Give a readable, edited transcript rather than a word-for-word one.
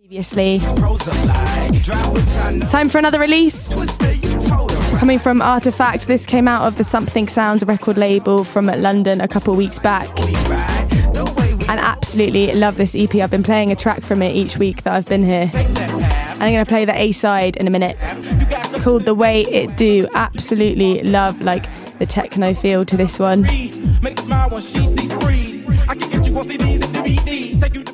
Previously. Time for another release. Coming from Artifact, this came out of the Something Sounds record label from London a couple weeks back. And absolutely love this EP. I've been playing a track from it each week that I've been here. I'm going to play the A-side in a minute, called The Way It Do. Absolutely love the techno feel to this one.